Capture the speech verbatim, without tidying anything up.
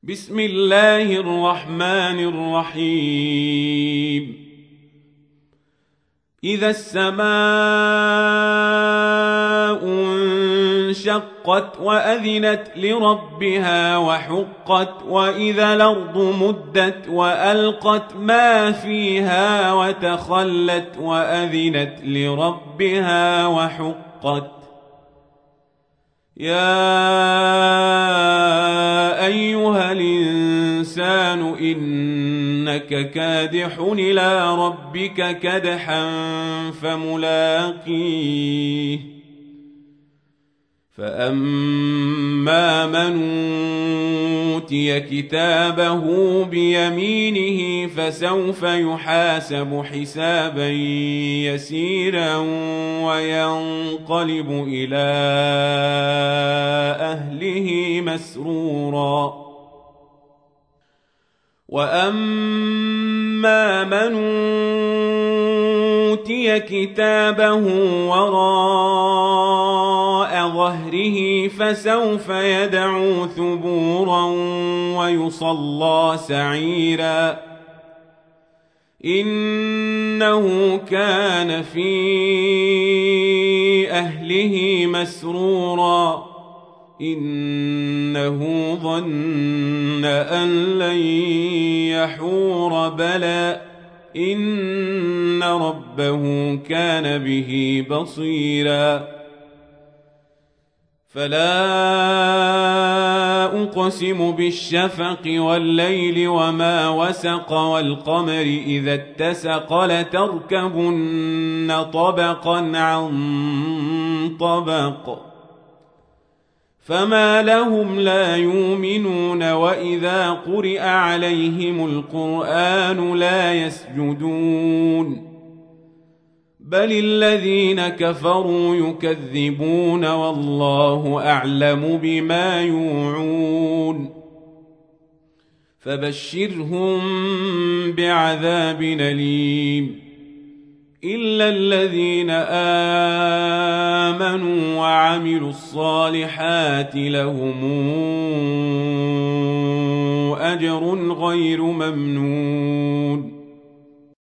بسم الله الرحمن الرحيم إذا السماء انشقت وأذنت لربها وحقت وإذا الأرض مدت وألقت ما فيها وتخلت وأذنت لربها وحقت يا أيها الإنسان إنك كادح إلى ربك كدحا فملاقيه فأما من أوتي كتابه بيمينه فسوف يحاسب حسابا يسيرا وينقلب إلى أهله مسرورا وأما من أوتي كتابه وراء ظهره فسوف يدعو ثبورا ويصلى سعيرا إنه كان في أهله مسرورا إنه ظن أن لن يحور بلى إن ربه كان به بصيرا فلا أقسم بالشفق والليل وما وسق والقمر إذا اتسق لتركبن طبقا عن طبق فما لهم لا يؤمنون وإذا قرئ عليهم القرآن لا يسجدون بل الذين كفروا يكذبون والله أعلم بما يوعون فبشرهم بعذاب أليم إلا الذين آمنوا وعملوا الصالحات لهم أجر غير ممنون